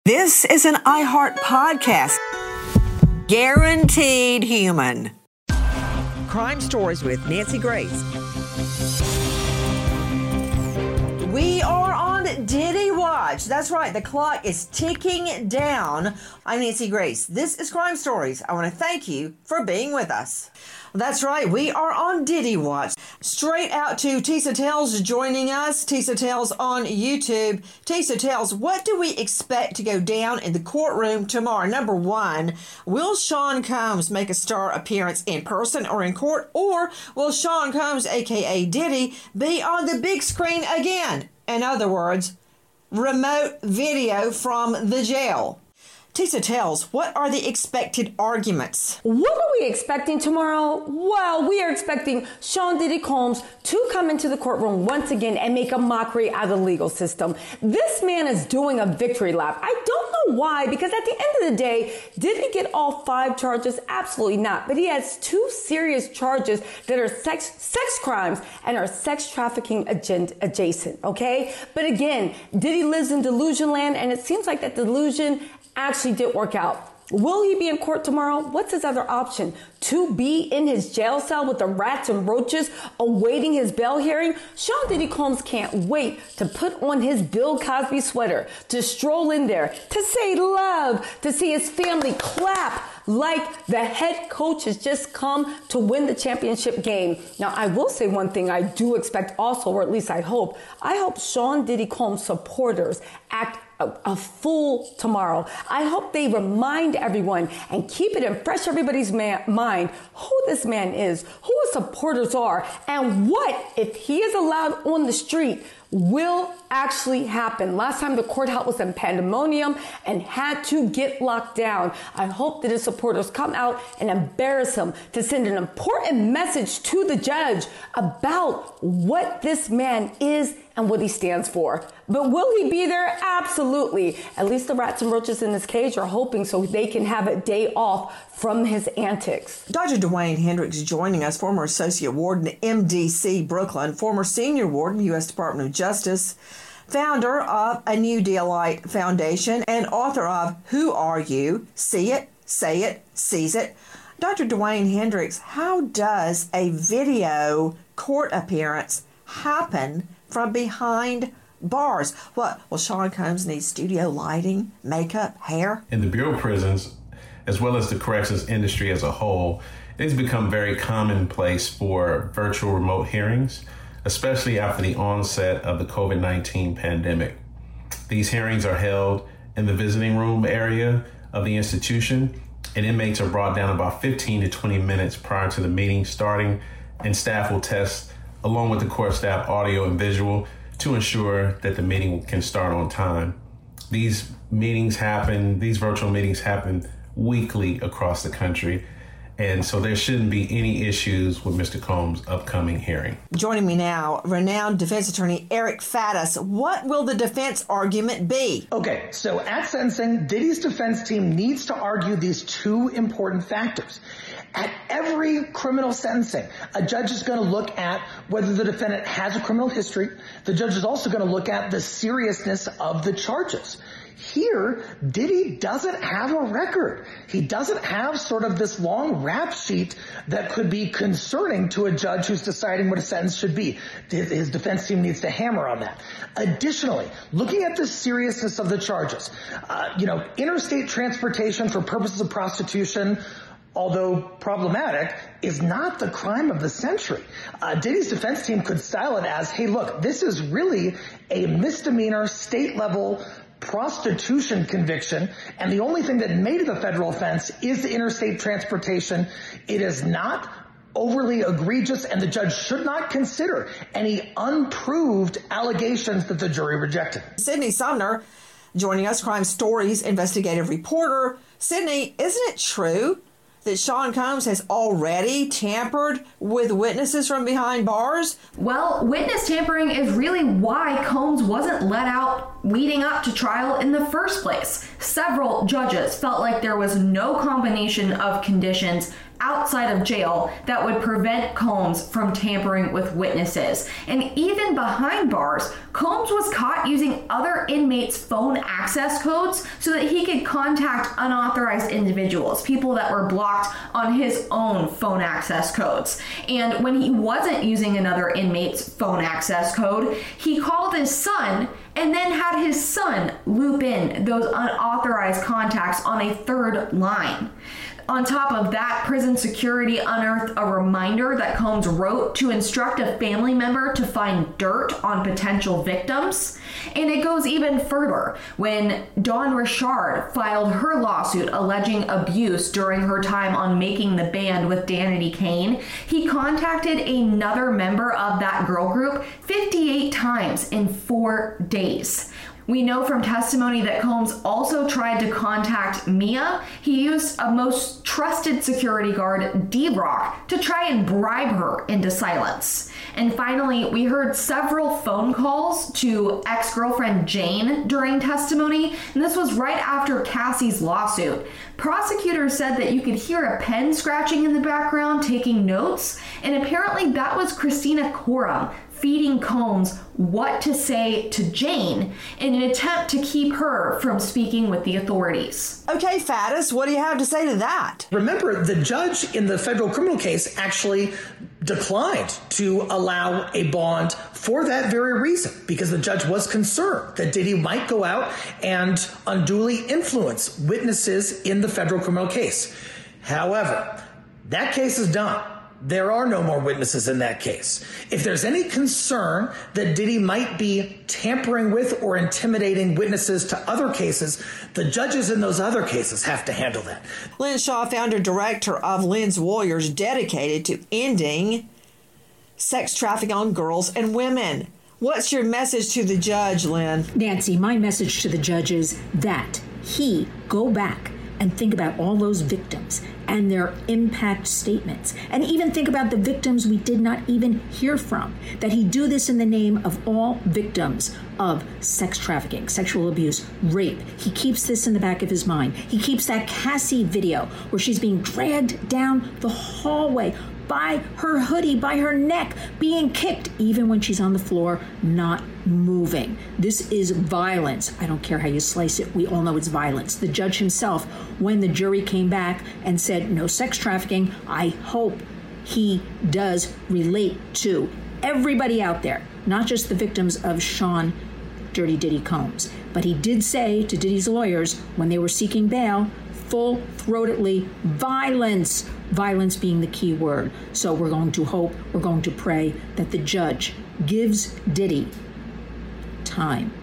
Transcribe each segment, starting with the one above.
This is an iHeart podcast. Guaranteed human. Crime Stories with Nancy Grace. We are on Diddy Watch. That's right, the clock is ticking down. I'm Nancy Grace. This is Crime Stories. I want to thank you for being with us. That's right, we are on Diddy Watch. Straight out to Tisa Tells joining us. Tisa Tells on YouTube. Tisa Tells, what do we expect to go down in the courtroom tomorrow? Number one, will Sean Combs make a star appearance in person or in court? Or will Sean Combs, a.k.a. Diddy, be on the big screen again? In other words, remote video from the jail. Tisa Tells, what are the expected arguments? What are we expecting tomorrow? Well, we are expecting Sean Diddy Combs to come into the courtroom once again and make a mockery out of the legal system. This man is doing a victory lap. I don't know why, because at the end of the day, did he get all 5 charges? Absolutely not. But he has 2 serious charges that are sex crimes and are sex trafficking adjacent, okay? But again, Diddy lives in delusion land, and it seems like that delusion actually did work out. Will he be in court tomorrow? What's his other option? To be in his jail cell with the rats and roaches awaiting his bail hearing? Sean Diddy Combs can't wait to put on his Bill Cosby sweater, to stroll in there, to say love, to see his family clap like the head coach has just come to win the championship game. Now, I will say one thing I do expect also, or at least I hope Sean Diddy Combs supporters act a fool tomorrow. I hope they remind everyone and keep it in fresh everybody's mind who this man is, who his supporters are, and what, if he is allowed on the street, will actually happen. Last time the courthouse was in pandemonium and had to get locked down. I hope that his supporters come out and embarrass him to send an important message to the judge about what this man is and what he stands for. But will he be there? Absolutely. At least the rats and roaches in this cage are hoping so they can have a day off from his antics. Dr. Dwayne Hendricks joining us, former Associate Warden at MDC Brooklyn, former Senior Warden, U.S. Department of Justice, founder of A New Daylight Foundation, and author of Who Are You? See It, Say It, Seize It. Dr. Dwayne Hendricks, how does a video court appearance happen from behind bars? What, will Sean Combs need studio lighting, makeup, hair? In the Bureau of Prisons, as well as the corrections industry as a whole, it has become very commonplace for virtual remote hearings, especially after the onset of the COVID-19 pandemic. These hearings are held in the visiting room area of the institution, and inmates are brought down about 15 to 20 minutes prior to the meeting starting, and staff will test, along with the court staff, audio and visual to ensure that the meeting can start on time. These virtual meetings happen weekly across the country, and so there shouldn't be any issues with Mr. Combs' upcoming hearing. Joining me now, renowned defense attorney Eric Faddis. What will the defense argument be? Okay, so at sentencing, Diddy's defense team needs to argue these 2 important factors. At every criminal sentencing, a judge is going to look at whether the defendant has a criminal history. The judge is also going to look at the seriousness of the charges. Here, Diddy doesn't have a record. He doesn't have sort of this long rap sheet that could be concerning to a judge who's deciding what a sentence should be. His defense team needs to hammer on that. Additionally, looking at the seriousness of the charges, interstate transportation for purposes of prostitution, although problematic, is not the crime of the century. Diddy's defense team could style it as, hey, look, this is really a misdemeanor state-level prostitution conviction, and the only thing that made it a federal offense is the interstate transportation. It is not overly egregious, and the judge should not consider any unproved allegations that the jury rejected. Sydney Sumner joining us, Crime Stories investigative reporter. Sydney, isn't it true that Sean Combs has already tampered with witnesses from behind bars? Well, witness tampering is really why Combs wasn't let out leading up to trial in the first place. Several judges felt like there was no combination of conditions outside of jail that would prevent Combs from tampering with witnesses. And even behind bars, Combs was caught using other inmates' phone access codes so that he could contact unauthorized individuals, people that were blocked on his own phone access codes. And when he wasn't using another inmate's phone access code, he called his son and then had his son loop in those unauthorized contacts on a third line. On top of that, prison security unearthed a reminder that Combs wrote to instruct a family member to find dirt on potential victims. And it goes even further. When Dawn Richard filed her lawsuit alleging abuse during her time on Making the Band with Danity Kane, he contacted another member of that girl group 58 times in 4 days. We know from testimony that Combs also tried to contact Mia. He used a most trusted security guard, D-Rock, to try and bribe her into silence. And finally, we heard several phone calls to ex-girlfriend Jane during testimony, and this was right after Cassie's lawsuit. Prosecutors said that you could hear a pen scratching in the background taking notes, and apparently that was Christina Coram feeding Combs what to say to Jane in an attempt to keep her from speaking with the authorities. Okay, Faddis, what do you have to say to that? Remember, the judge in the federal criminal case actually declined to allow a bond for that very reason, because the judge was concerned that Diddy might go out and unduly influence witnesses in the federal criminal case. However, that case is done. There are no more witnesses in that case. If there's any concern that Diddy might be tampering with or intimidating witnesses to other cases, the judges in those other cases have to handle that. Lynn Shaw, founder director of Lynn's Warriors, dedicated to ending sex trafficking on girls and women. What's your message to the judge, Lynn? Nancy, my message to the judge is that he go back and think about all those victims and their impact statements, and even think about the victims we did not even hear from, that he do this in the name of all victims of sex trafficking, sexual abuse, rape. He keeps this in the back of his mind. He keeps that Cassie video where she's being dragged down the hallway by her hoodie, by her neck, being kicked, even when she's on the floor, not moving. This is violence. I don't care how you slice it. We all know it's violence. The judge himself, when the jury came back and said no sex trafficking, I hope he does relate to everybody out there, not just the victims of Sean Dirty Diddy Combs. But he did say to Diddy's lawyers when they were seeking bail, full-throatedly, violence. Violence being the key word. So we're going to hope, we're going to pray that the judge gives Diddy time.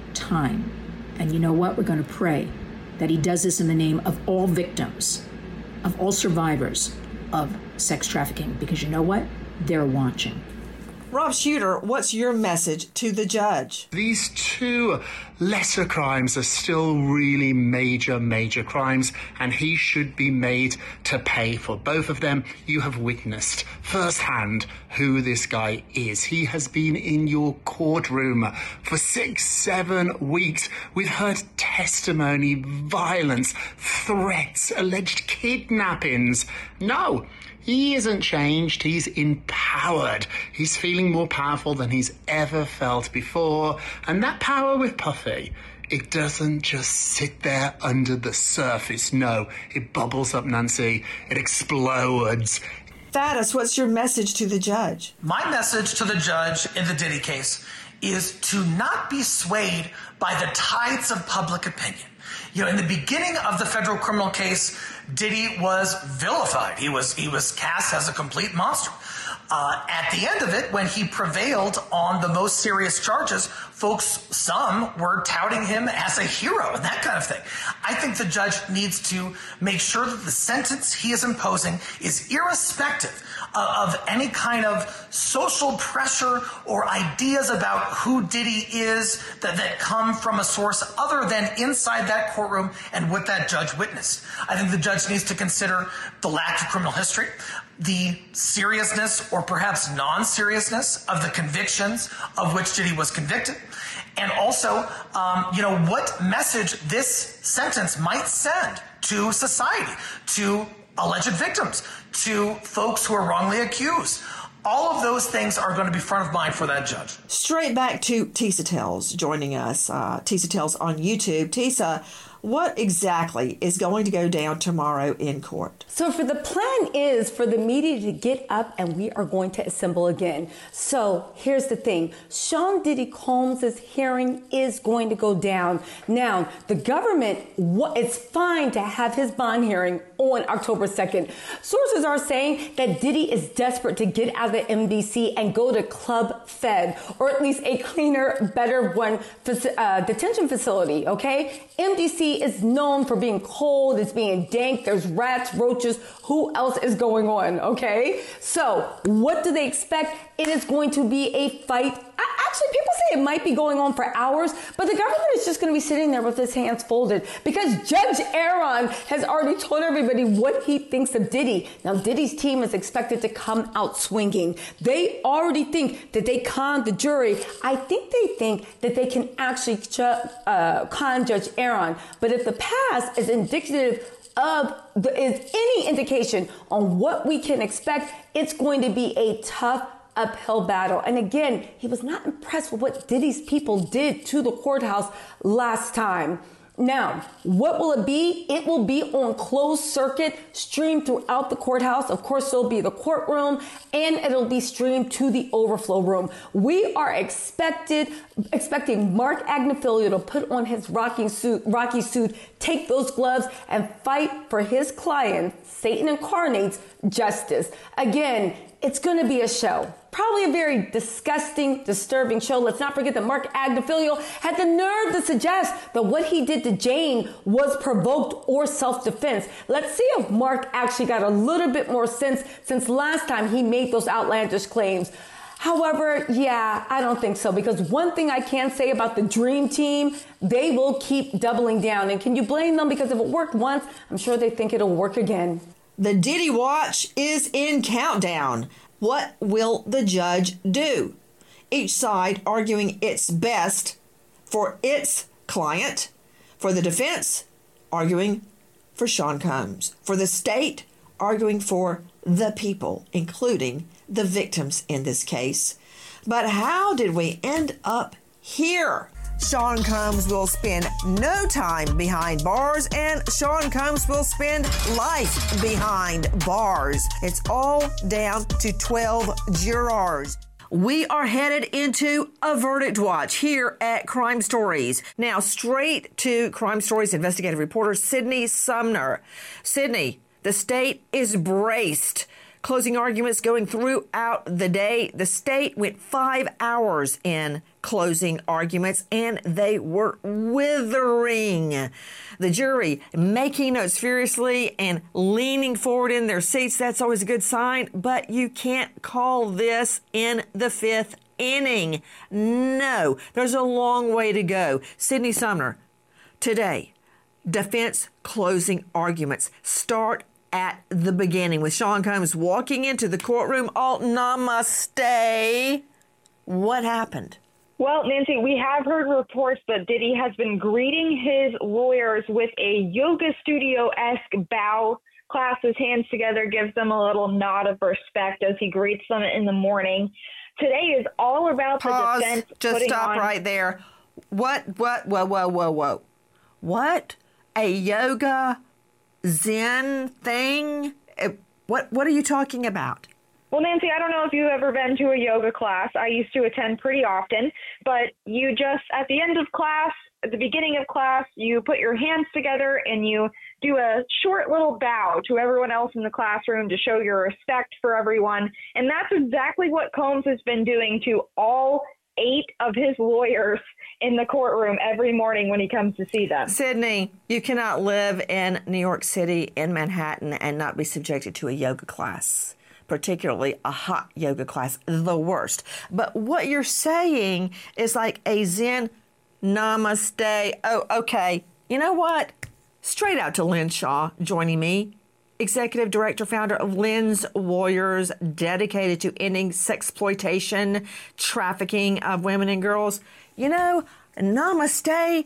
And you know what? We're going to pray that he does this in the name of all victims, of all survivors of sex trafficking, because you know what? They're watching. Rob Shuter, what's your message to the judge? These two lesser crimes are still really major crimes, and he should be made to pay for both of them. You have witnessed firsthand who this guy is. He has been in your courtroom for 6-7 weeks. We've heard testimony, violence, threats, alleged kidnappings. No, he isn't changed. He's empowered. He's feeling more powerful than he's ever felt before. And that power with Puffy, it doesn't just sit there under the surface. No, it bubbles up, Nancy. It explodes. Faddis, what's your message to the judge? My message to the judge in the Diddy case is to not be swayed by the tides of public opinion. You know, in the beginning of the federal criminal case, Diddy was vilified. He was cast as a complete monster. At the end of it, when he prevailed on the most serious charges, some were touting him as a hero and that kind of thing. I think the judge needs to make sure that the sentence he is imposing is irrespective of any kind of social pressure or ideas about who Diddy is that come from a source other than inside that courtroom and what that judge witnessed. I think the judge needs to consider the lack of criminal history, the seriousness or perhaps non-seriousness of the convictions of which Diddy was convicted, and also, what message this sentence might send to society, to alleged victims, to folks who are wrongly accused. All of those things are going to be front of mind for that judge. Straight back to Tisa Tells joining us. Tisa Tells on YouTube. Tisa, what exactly is going to go down tomorrow in court? So the plan is for the media to get up and we are going to assemble again. So here's the thing. Sean Diddy Combs' hearing is going to go down. Now, the government, it's fine to have his bond hearing on October 2nd. Sources are saying that Diddy is desperate to get out of the MDC and go to Club Fed, or at least a cleaner, better one detention facility, okay? MDC is known for being cold, it's being dank, there's rats, roaches, who else is going on, okay? So, what do they expect? It is going to be a fight. Actually, people say it might be going on for hours, but the government is just going to be sitting there with his hands folded because Judge Aaron has already told everybody what he thinks of Diddy. Now, Diddy's team is expected to come out swinging. They already think that they conned the jury. I think they think that they can actually con Judge Aaron. But if the past is indicative is any indication on what we can expect, it's going to be a tough uphill battle. And again, he was not impressed with what Diddy's people did to the courthouse last time. Now, what will it be? It will be on closed circuit, streamed throughout the courthouse. Of course, it'll be the courtroom, and it'll be streamed to the overflow room. We are expecting Mark Agnifilo to put on his Rocky suit, take those gloves, and fight for his client, Satan Incarnate's justice. Again, it's going to be a show. Probably a very disgusting, disturbing show. Let's not forget that Mark Agnifilo had the nerve to suggest that what he did to Jane was provoked or self-defense. Let's see if Mark actually got a little bit more sense since last time he made those outlandish claims. However, yeah, I don't think so, because one thing I can say about the Dream Team, they will keep doubling down. And can you blame them? Because if it worked once, I'm sure they think it'll work again. The Diddy Watch is in countdown. What will the judge do? Each side arguing its best for its client. For the defense, arguing for Sean Combs. For the state, arguing for the people, including the victims in this case. But how did we end up here? Sean Combs will spend no time behind bars, and Sean Combs will spend life behind bars. It's all down to 12 jurors. We are headed into a verdict watch here at Crime Stories. Now, straight to Crime Stories investigative reporter Sydney Sumner. Sydney, the state is braced. Closing arguments going throughout the day. The state went 5 hours in closing arguments, and they were withering. The jury making notes furiously and leaning forward in their seats. That's always a good sign, but you can't call this in the fifth inning. No, there's a long way to go. Sydney Sumner, today, defense closing arguments start at the beginning with Sean Combs walking into the courtroom. All namaste. What happened? Well, Nancy, we have heard reports that Diddy has been greeting his lawyers with a yoga studio-esque bow, clasps his hands together, gives them a little nod of respect as he greets them in the morning. Today is all about Pause. The defense. Just stop right there. Whoa. What? A yoga Zen thing? What are you talking about? Well, Nancy, I don't know if you've ever been to a yoga class. I used to attend pretty often, but you just, at the end of class, at the beginning of class, you put your hands together and you do a short little bow to everyone else in the classroom to show your respect for everyone. And that's exactly what Combs has been doing to all 8 of his lawyers in the courtroom every morning when he comes to see them. Sydney, you cannot live in New York City, in Manhattan, and not be subjected to a yoga class, particularly a hot yoga class, the worst. But what you're saying is like a Zen namaste. Oh, okay. You know what? Straight out to Lynn Shaw joining me. Executive Director, founder of Lynn's Lawyers, dedicated to ending sexploitation, trafficking of women and girls. You know, namaste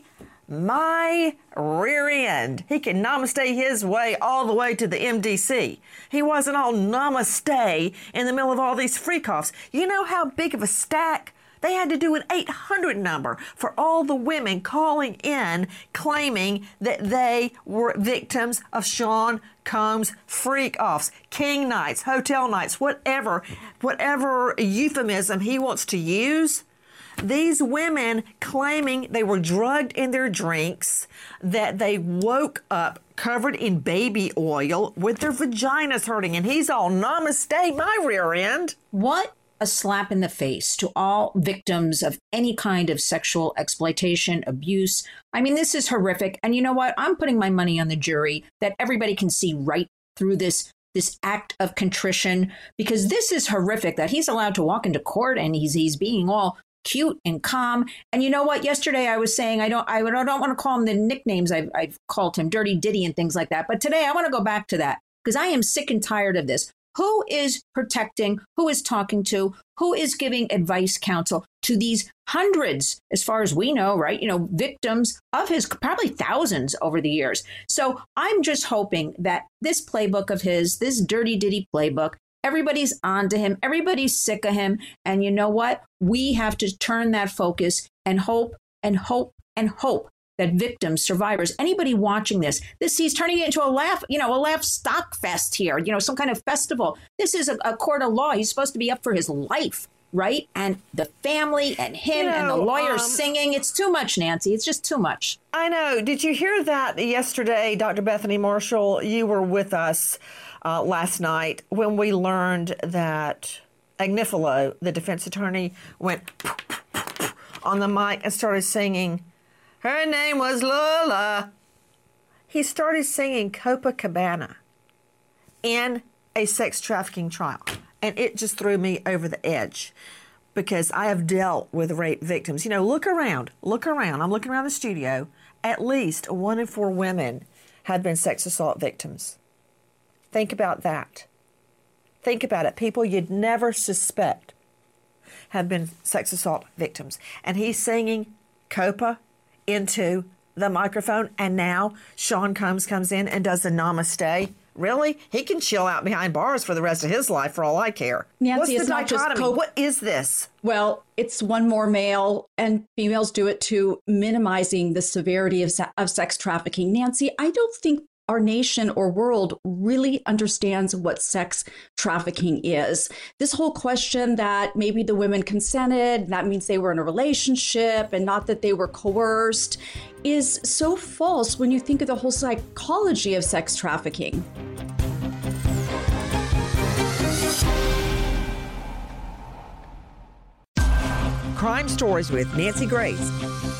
My rear end. He can namaste his way all the way to the MDC. He wasn't all namaste in the middle of all these freak-offs. You know how big of a stack? They had to do an 800 number for all the women calling in claiming that they were victims of Sean Combs freak-offs, king nights, hotel nights, whatever euphemism he wants to use. These women claiming they were drugged in their drinks, that they woke up covered in baby oil with their vaginas hurting, and he's all namaste my rear end. What a slap in the face to all victims of any kind of sexual exploitation, abuse. I mean, this is horrific. And you know what? I'm putting my money on the jury that everybody can see right through this act of contrition, because this is horrific that he's allowed to walk into court and he's being all cute and calm. And you know what? Yesterday I was saying I don't want to call him the nicknames I've called him, Dirty Diddy and things like that. But today I want to go back to that because I am sick and tired of this. Who is protecting, who is talking to, who is giving advice, counsel to these hundreds, as far as we know, right? Victims of his, probably thousands over the years. So I'm just hoping that this playbook of his, this Dirty Diddy playbook, everybody's on to him. Everybody's sick of him. And you know what? We have to turn that focus and hope and hope and hope that victims, survivors, anybody watching this, he's turning it into a laugh stock fest here, some kind of festival. This is a court of law. He's supposed to be up for his life, right? And the family and him and the lawyer singing. It's too much, Nancy. It's just too much. I know. Did you hear that yesterday, Dr. Bethany Marshall? You were with us last night when we learned that Agnifilo, the defense attorney, went on the mic and started singing, her name was Lola. He started singing Copacabana in a sex trafficking trial. And it just threw me over the edge because I have dealt with rape victims. Look around. I'm looking around the studio. At least 1 in 4 women have been sex assault victims. Think about that. Think about it. People you'd never suspect have been sex assault victims. And he's singing Copa into the microphone, and now Sean Combs comes in and does the namaste. Really? He can chill out behind bars for the rest of his life for all I care. Nancy, What's it's the not just dichotomy? What is this? Well, it's one more male, and females do it too, minimizing the severity of sex trafficking. Nancy, I don't think our nation or world really understands what sex trafficking is. This whole question that maybe the women consented, that means they were in a relationship and not that they were coerced, is so false when you think of the whole psychology of sex trafficking. Crime Stories with Nancy Grace.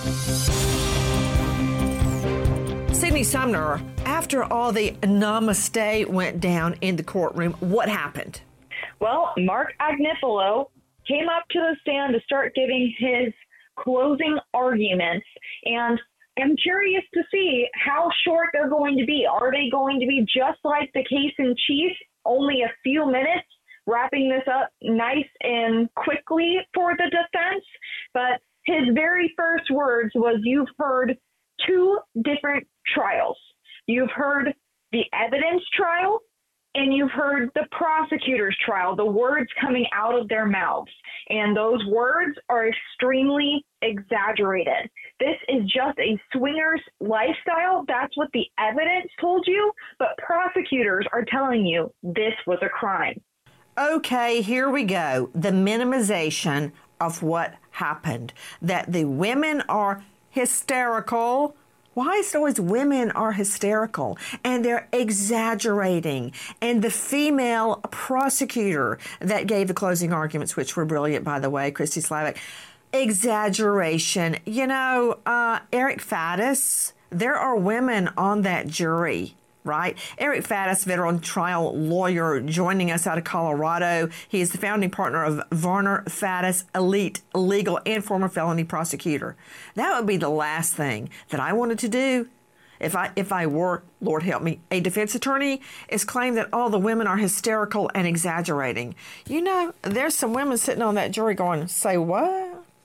Sydney Sumner, after all the namaste went down in the courtroom, what happened? Well, Mark Agnifilo came up to the stand to start giving his closing arguments, and I'm curious to see how short they're going to be. Are they going to be just like the case in chief, only a few minutes, wrapping this up nice and quickly for the defense? But his very first words was, you've heard 2 different trials. You've heard the evidence trial and you've heard the prosecutor's trial, the words coming out of their mouths. And those words are extremely exaggerated. This is just a swinger's lifestyle. That's what the evidence told you. But prosecutors are telling you this was a crime. Okay, here we go. The minimization of what happened. That the women are hysterical. Why is it always women are hysterical and they're exaggerating? And the female prosecutor that gave the closing arguments, which were brilliant, by the way, Christy Slavic, exaggeration. Eric Faddis, there are women on that jury, right? Eric Faddis, veteran trial lawyer, joining us out of Colorado. He is the founding partner of Varner Faddis Elite Legal and former felony prosecutor. That would be the last thing that I wanted to do if I were, Lord help me, a defense attorney, is claim that all the women are hysterical and exaggerating. There's some women sitting on that jury going, say what?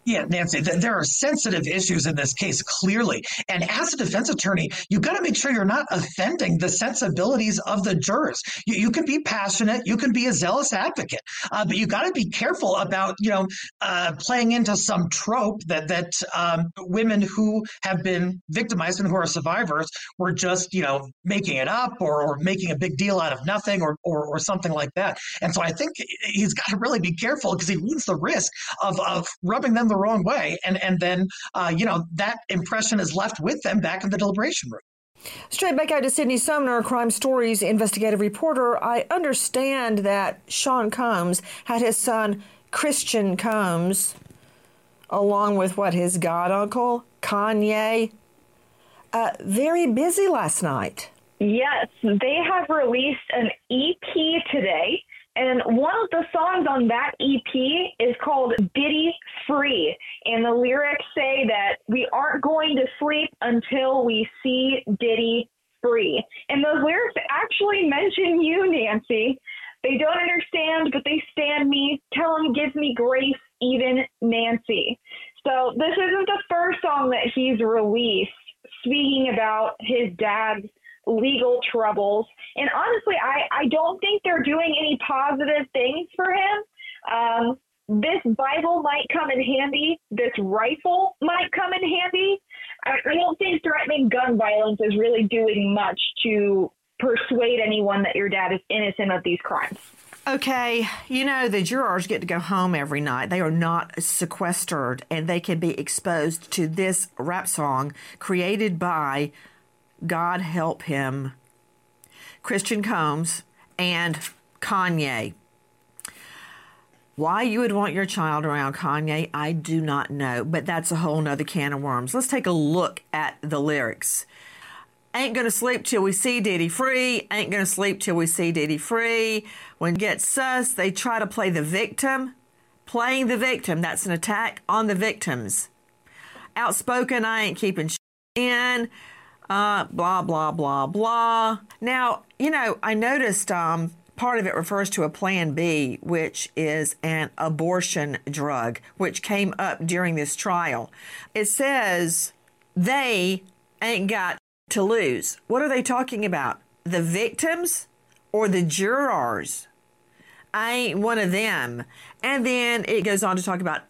Yeah, Nancy, there are sensitive issues in this case, clearly. And as a defense attorney, you got to make sure you're not offending the sensibilities of the jurors. You can be passionate, you can be a zealous advocate, but you got to be careful about, playing into some trope that women who have been victimized and who are survivors were just, making it up or making a big deal out of nothing or something like that. And so I think he's got to really be careful because he runs the risk of rubbing them the wrong way. And then, that impression is left with them back in the deliberation room. Straight back out to Sydney Sumner, Crime Stories investigative reporter. I understand that Sean Combs had his son, Christian Combs, along with his god uncle, Kanye, very busy last night. Yes, they have released an EP today. And one of the songs on that EP is called Diddy Free. And the lyrics say that we aren't going to sleep until we see Diddy free. And those lyrics actually mention you, Nancy. They don't understand, but they stand me. Tell them, give me grace, even Nancy. So this isn't the first song that he's released speaking about his dad's legal troubles. And honestly, I don't think they're doing any positive things for him. This Bible might come in handy. This rifle might come in handy. I don't think threatening gun violence is really doing much to persuade anyone that your dad is innocent of these crimes. Okay, the jurors get to go home every night. They are not sequestered, and they can be exposed to this rap song created by, God help him, Christian Combs and Kanye. Why you would want your child around Kanye, I do not know, but that's a whole nother can of worms. Let's take a look at the lyrics. Ain't gonna sleep till we see Diddy free. Ain't gonna sleep till we see Diddy free. When it gets sus, they try to play the victim. Playing the victim, that's an attack on the victims. Outspoken, I ain't keeping in. Blah, blah, blah, blah. Now, I noticed part of it refers to a Plan B, which is an abortion drug, which came up during this trial. It says they ain't got to lose. What are they talking about? The victims or the jurors? I ain't one of them. And then it goes on to talk about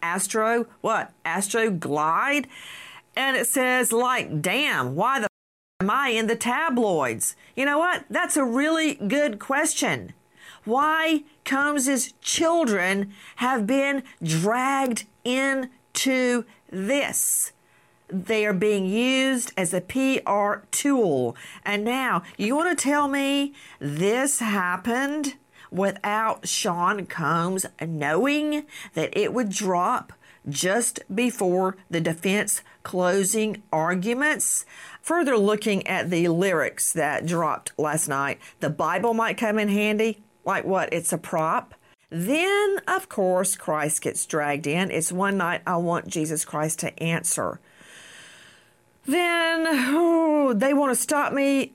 Astroglide. And it says, damn, why the am I in the tabloids? You know what? That's a really good question. Why Combs's children have been dragged into this. They are being used as a PR tool. And now, you want to tell me this happened without Sean Combs knowing that it would drop just before the defense closing arguments? Further looking at the lyrics that dropped last night, the Bible might come in handy. Like what? It's a prop. Then, of course, Christ gets dragged in. It's one night I want Jesus Christ to answer. Then they want to stop the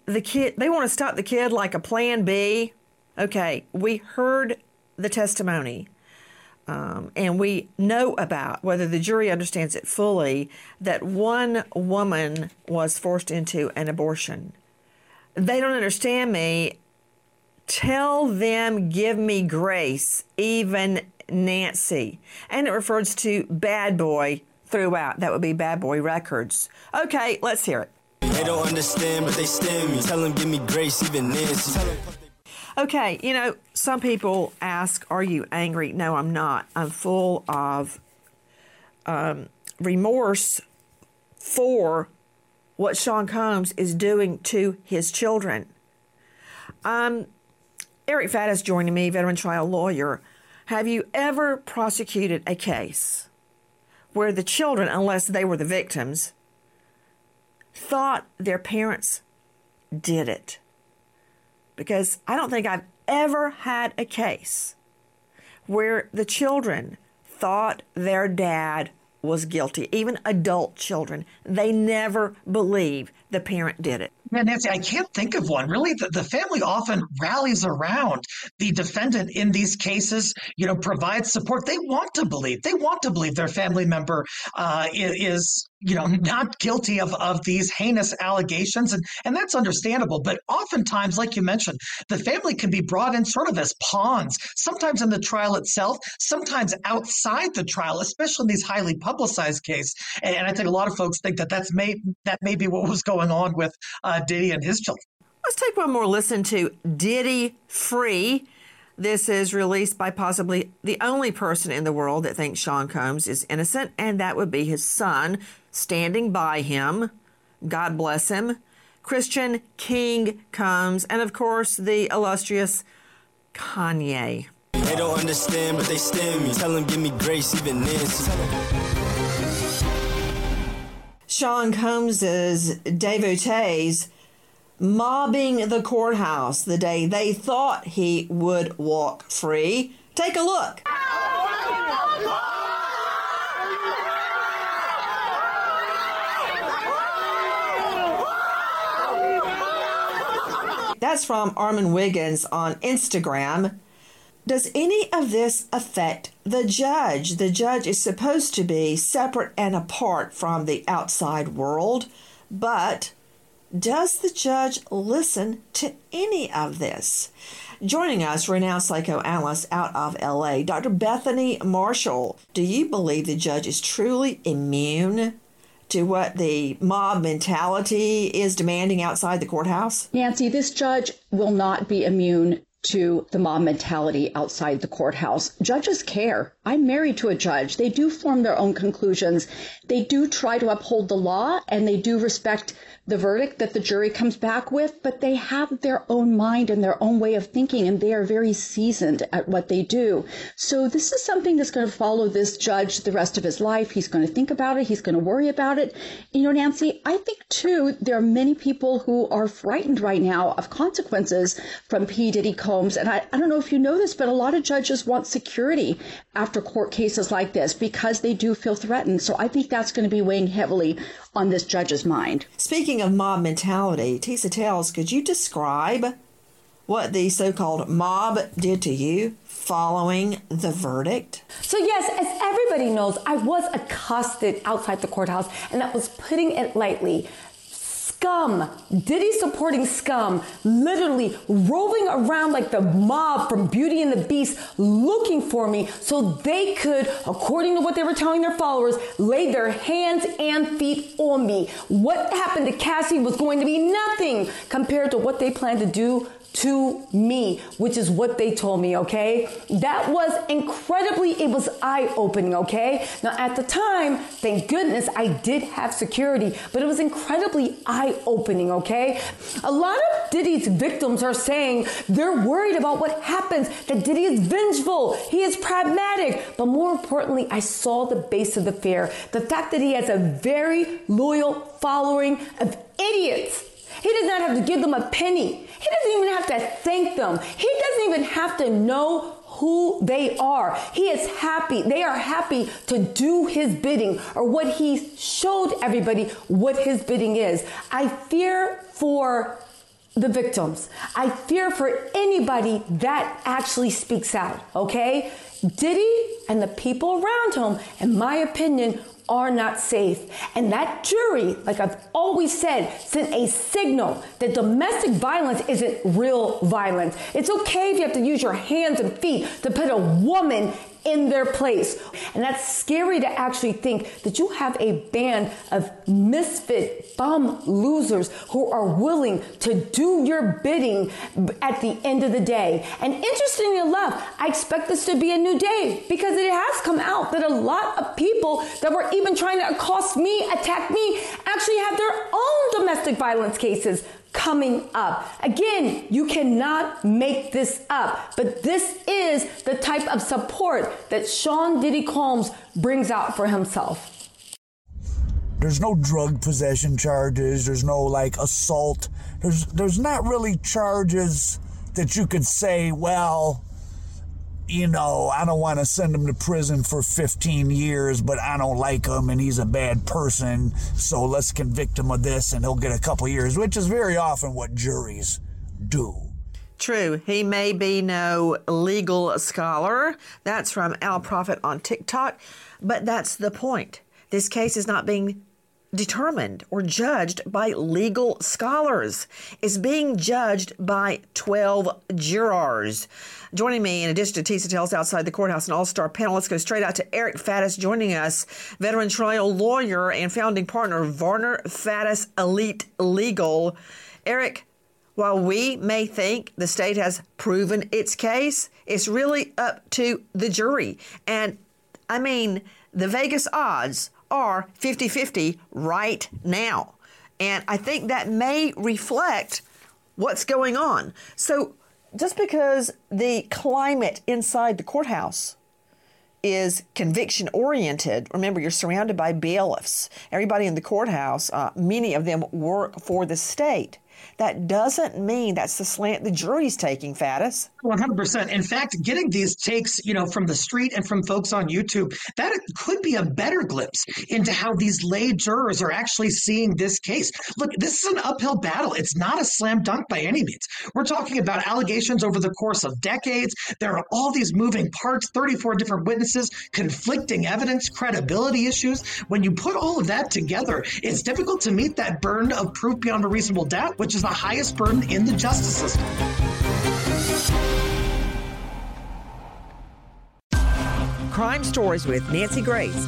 kid like a Plan B. Okay, we heard the testimony. And we know about, whether the jury understands it fully, that one woman was forced into an abortion. They don't understand me. Tell them, give me grace, even Nancy. And it refers to Bad Boy throughout. That would be Bad Boy Records. Okay, let's hear it. They don't understand, but they stand me. Tell them, give me grace, even Nancy. Okay, some people ask, are you angry? No, I'm not. I'm full of remorse for what Sean Combs is doing to his children. Eric Faddis joining me, veteran trial lawyer. Have you ever prosecuted a case where the children, unless they were the victims, thought their parents did it? Because I don't think I've ever had a case where the children thought their dad was guilty, even adult children. They never believe the parent did it. Yeah, Nancy, I can't think of one. Really, the family often rallies around the defendant in these cases, provides support. They want to believe their family member is not guilty of these heinous allegations. And that's understandable. But oftentimes, like you mentioned, the family can be brought in sort of as pawns, sometimes in the trial itself, sometimes outside the trial, especially in these highly publicized cases. And I think a lot of folks think that may be what was going on with Diddy and his children. Let's take one more listen to Diddy Free. This is released by possibly the only person in the world that thinks Sean Combs is innocent, and that would be his son, standing by him. God bless him. Christian King Combs, and of course, the illustrious Kanye. They don't understand, but they stand me. Tell them, give me grace, even Nancy. Sean Combs's devotees mobbing the courthouse the day they thought he would walk free. Take a look. That's from Armin Wiggins on Instagram. Does any of this affect the judge? The judge is supposed to be separate and apart from the outside world, but does the judge listen to any of this? Joining us, renowned psychoanalyst out of LA, Dr. Bethany Marshall. Do you believe the judge is truly immune to what the mob mentality is demanding outside the courthouse? Nancy, this judge will not be immune to the mob mentality outside the courthouse. Judges care. I'm married to a judge. They do form their own conclusions. They do try to uphold the law, and they do respect the verdict that the jury comes back with, but they have their own mind and their own way of thinking, and they are very seasoned at what they do. So this is something that's going to follow this judge the rest of his life. He's going to think about it. He's going to worry about it. Nancy, I think, too, there are many people who are frightened right now of consequences from P. Diddy Combs. And I don't know if you know this, but a lot of judges want security after court cases like this because they do feel threatened. So I think that's going to be weighing heavily on this judge's mind. Speaking of mob mentality, Tisa Tells, could you describe what the so-called mob did to you following the verdict? So yes, as everybody knows, I was accosted outside the courthouse, and that was putting it lightly. Scum, Diddy supporting scum, literally roving around like the mob from Beauty and the Beast looking for me so they could, according to what they were telling their followers, lay their hands and feet on me. What happened to Cassie was going to be nothing compared to what they planned to do to me, which is what they told me, okay? That was incredibly, it was eye-opening, okay? Now, at the time, thank goodness I did have security, but it was incredibly eye-opening, okay? A lot of Diddy's victims are saying they're worried about what happens, that Diddy is vengeful, he is pragmatic, but more importantly, I saw the base of the fear, the fact that he has a very loyal following of idiots. He does not have to give them a penny. He doesn't even have to thank them. He doesn't even have to know who they are. He is happy. They are happy to do his bidding, or what he showed everybody what his bidding is. I fear for the victims. I fear for anybody that actually speaks out, okay? Diddy and the people around him, in my opinion, are not safe. And that jury, like I've always said, sent a signal that domestic violence isn't real violence. It's okay if you have to use your hands and feet to put a woman in their place. And that's scary to actually think that you have a band of misfit bum losers who are willing to do your bidding at the end of the day. And interestingly enough, I expect this to be a new day, because it has come out that a lot of people that were even trying to accost me, attack me, actually have their own domestic violence cases coming up. Again, you cannot make this up, but this is the type of support that Sean Diddy Combs brings out for himself. There's no drug possession charges. There's no assault. There's not really charges that you could say, well, you know, I don't want to send him to prison for 15 years, but I don't like him and he's a bad person, so let's convict him of this and he'll get a couple years, which is very often what juries do. True. He may be no legal scholar. That's from Al Prophet on TikTok. But that's the point. This case is not being determined or judged by legal scholars. It's being judged by 12 jurors. Joining me, in addition to Tisa Tells outside the courthouse, an all-star panel, let's go straight out to Eric Faddis joining us, veteran trial lawyer and founding partner of Varner Faddis Elite Legal. Eric, while we may think the state has proven its case, it's really up to the jury. And, I mean, the Vegas odds are 50-50 right now. And I think that may reflect what's going on. So just because the climate inside the courthouse is conviction-oriented, remember, you're surrounded by bailiffs. Everybody in the courthouse, many of them work for the state. That doesn't mean that's the slant the jury's taking, Faddis. 100%. In fact, getting these takes, from the street and from folks on YouTube, that could be a better glimpse into how these lay jurors are actually seeing this case. Look, this is an uphill battle. It's not a slam dunk by any means. We're talking about allegations over the course of decades. There are all these moving parts, 34 different witnesses, conflicting evidence, credibility issues. When you put all of that together, it's difficult to meet that burden of proof beyond a reasonable doubt, which is the highest burden in the justice system. Crime Stories with Nancy Grace.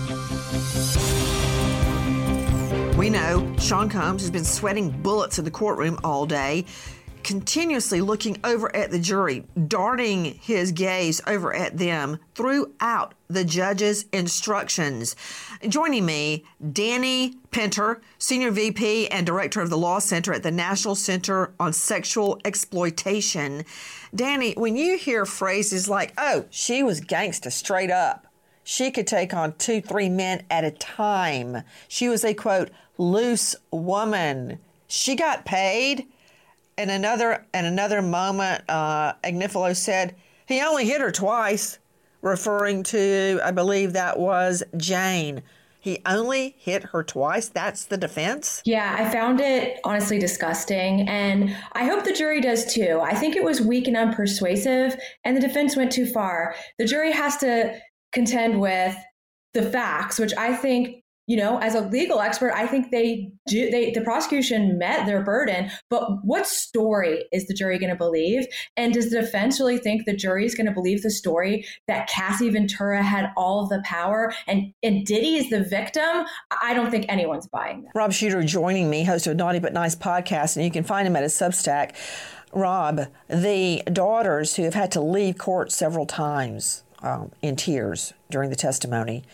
We know Sean Combs has been sweating bullets in the courtroom all day, continuously looking over at the jury, darting his gaze over at them throughout the judge's instructions. Joining me, Danny Pinter, Senior VP and Director of the Law Center at the National Center on Sexual Exploitation. Danny, when you hear phrases like, oh, she was gangsta straight up, she could take on 2-3 men at a time, she was a, quote, loose woman, she got paid, and another moment, Agnifilo said, he only hit her twice, referring to, I believe that was Jane. He only hit her twice? That's the defense? Yeah, I found it honestly disgusting, and I hope the jury does too. I think it was weak and unpersuasive, and the defense went too far. The jury has to contend with the facts, which I think, as a legal expert, I think the prosecution met their burden, but what story is the jury going to believe? And does the defense really think the jury is going to believe the story that Cassie Ventura had all of the power and Diddy is the victim? I don't think anyone's buying that. Rob Shooter joining me, host of Naughty But Nice podcast, and you can find him at his Substack. Rob, the daughters who have had to leave court several times in tears during the testimony,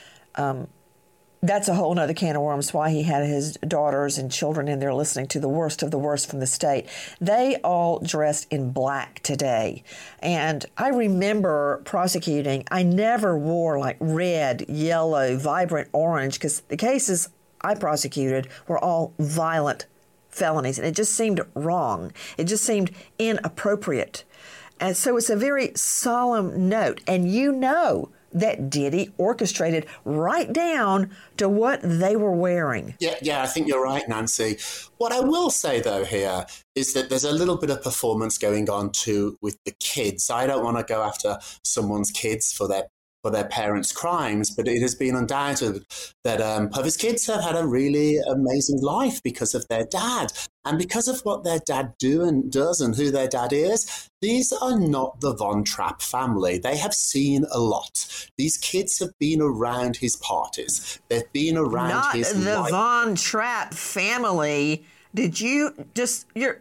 that's a whole nother can of worms, why he had his daughters and children in there listening to the worst of the worst from the state. They all dressed in black today. And I remember prosecuting, I never wore like red, yellow, vibrant orange, because the cases I prosecuted were all violent felonies. And it just seemed wrong. It just seemed inappropriate. And so it's a very solemn note. And that Diddy orchestrated right down to what they were wearing. Yeah, I think you're right, Nancy. What I will say, though, here is that there's a little bit of performance going on, too, with the kids. I don't want to go after someone's kids for their parents' crimes, but it has been undoubted that Puffy's kids have had a really amazing life because of their dad. And because of what their dad does and who their dad is, these are not the Von Trapp family. They have seen a lot. These kids have been around his parties. They've been around his life. Not the Von Trapp family. Did you just... You're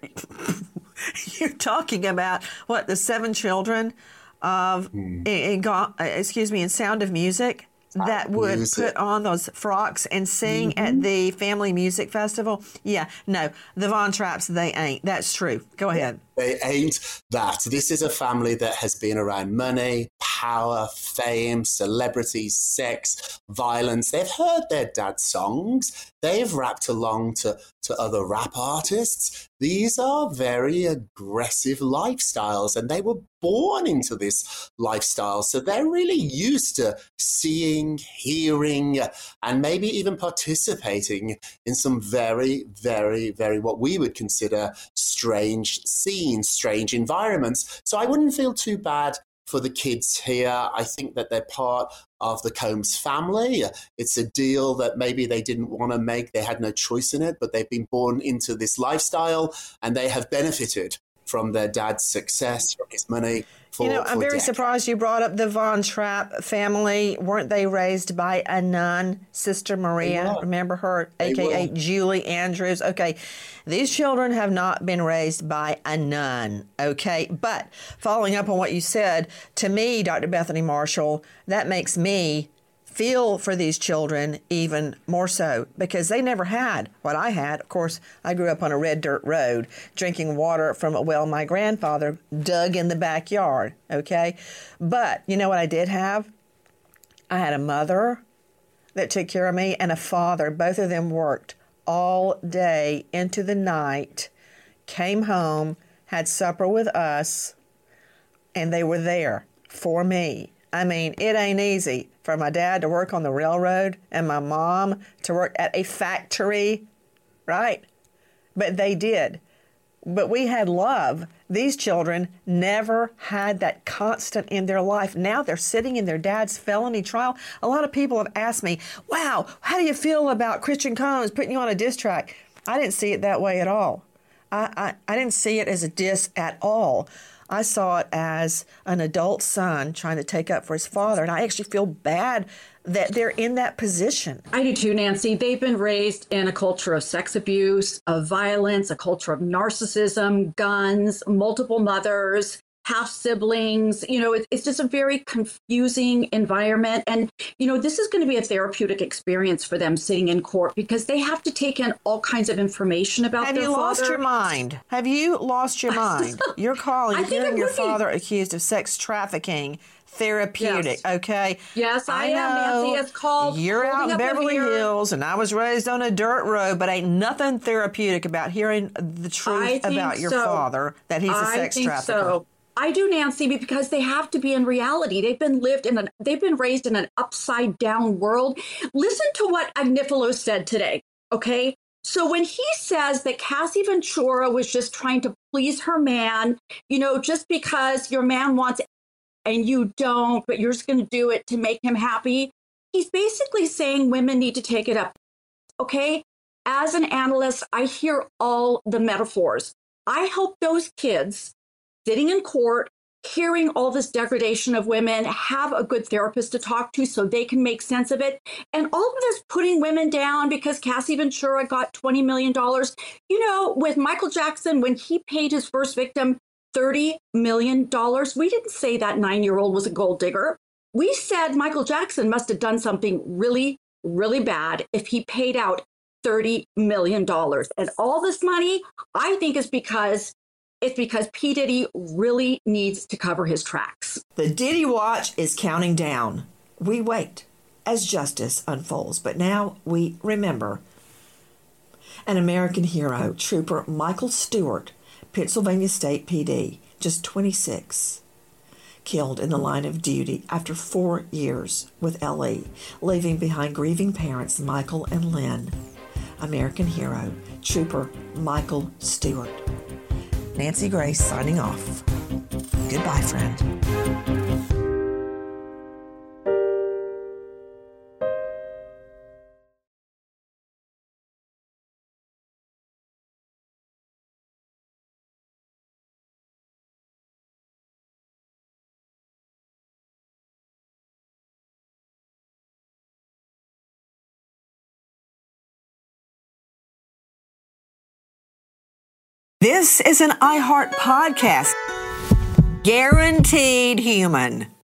talking about, what, the 7 children of, in Sound of Music, that would put on those frocks and sing at the Family Music Festival? Yeah, no, the Von Trapps, they ain't. That's true. Go ahead. They ain't that. This is a family that has been around money, power, fame, celebrities, sex, violence. They've heard their dad's songs. They've rapped along to other rap artists. These are very aggressive lifestyles, and they were born into this lifestyle. So they're really used to seeing, hearing, and maybe even participating in some very, very, very what we would consider strange scenes, strange environments. So I wouldn't feel too bad for the kids here. I think that they're part of the Combs family. It's a deal that maybe they didn't want to make. They had no choice in it, but they've been born into this lifestyle and they have benefited from their dad's success, from his money. I'm very surprised you brought up the Von Trapp family. Weren't they raised by a nun, Sister Maria? Remember her, a.k.a. Julie Andrews? Okay, these children have not been raised by a nun, okay? But following up on what you said, to me, Dr. Bethany Marshall, that makes me feel for these children even more so, because they never had what I had. Of course, I grew up on a red dirt road, drinking water from a well my grandfather dug in the backyard, okay? But you know what I did have? I had a mother that took care of me and a father. Both of them worked all day into the night, came home, had supper with us, and they were there for me. I mean, it ain't easy for my dad to work on the railroad and my mom to work at a factory, right? But they did. But we had love. These children never had that constant in their life. Now they're sitting in their dad's felony trial. A lot of people have asked me, wow, how do you feel about Christian Combs putting you on a diss track? I didn't see it that way at all. I didn't see it as a diss at all. I saw it as an adult son trying to take up for his father. And I actually feel bad that they're in that position. I do too, Nancy. They've been raised in a culture of sex abuse, of violence, a culture of narcissism, guns, multiple mothers, half siblings. It's just a very confusing environment. And, this is going to be a therapeutic experience for them sitting in court because they have to take in all kinds of information about their father. Have you lost your mind? Have you lost your mind? You're hearing your father accused of sex trafficking. Therapeutic, yes. Okay? Yes, I am, Nancy. It's called You're out in Beverly Hills, and I was raised on a dirt road, but ain't nothing therapeutic about hearing the truth about your father, that he's a sex trafficker. So. I do, Nancy, because they have to be in reality. They've been raised in an upside down world. Listen to what Agnifilo said today, okay? So when he says that Cassie Ventura was just trying to please her man, just because your man wants it and you don't, but you're just going to do it to make him happy, he's basically saying women need to take it up, okay? As an analyst, I hear all the metaphors. I hope those kids sitting in court, hearing all this degradation of women, have a good therapist to talk to so they can make sense of it. And all of this putting women down because Cassie Ventura got $20 million. With Michael Jackson, when he paid his first victim $30 million, we didn't say that 9-year-old was a gold digger. We said Michael Jackson must have done something really, really bad if he paid out $30 million. And all this money, I think, is because P. Diddy really needs to cover his tracks. The Diddy watch is counting down. We wait as justice unfolds. But now we remember an American hero, Trooper Michael Stewart, Pennsylvania State PD, just 26, killed in the line of duty after 4 years with LE, leaving behind grieving parents Michael and Lynn. American hero, Trooper Michael Stewart. Nancy Grace signing off. Goodbye, friend. This is an iHeart podcast. Guaranteed human.